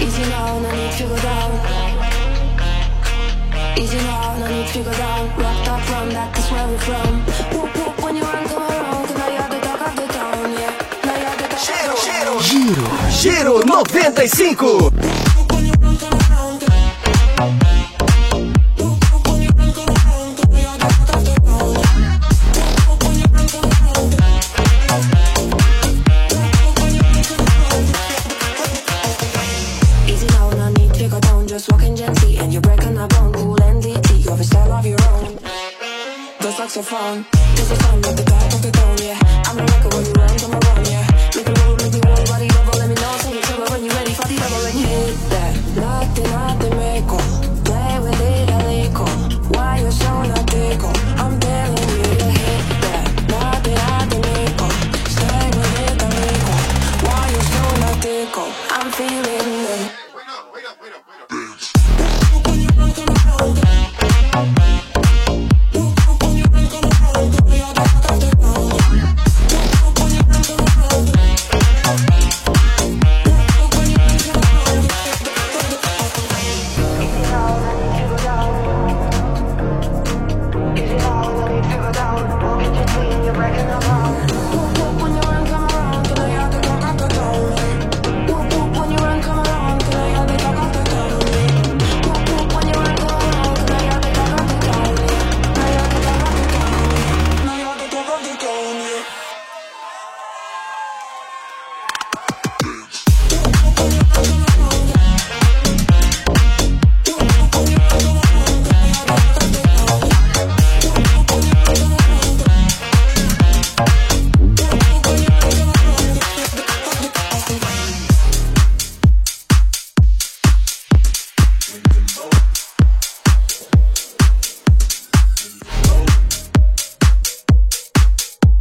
Easy now, no need to go down. Easy now, no need to go down. Rock that run, that's where we're from. Whoop whoop when you run, come around. Cause now you're the dog of the town, yeah. Now you're the dog of the town. Giro 95. Just walking gently and you're breaking a bone. Cool NDT, you have a style of your own. The saxophone, cause the sound like the top of the tone, yeah. I'm the record when you run, come around, yeah. Make a move, make me want body double. Let me know, say you're trouble when you're ready for the double. And you hit that, nothing, meco. Play with it a little. Why you so not tickle? I'm telling you to hit that, nothing, meco. Stay with it a little. Why you so not tickle? I'm feeling it.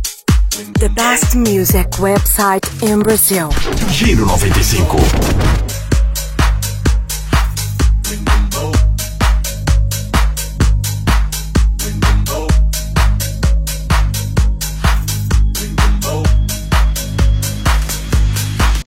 The best music website in Brazil. Giro 95.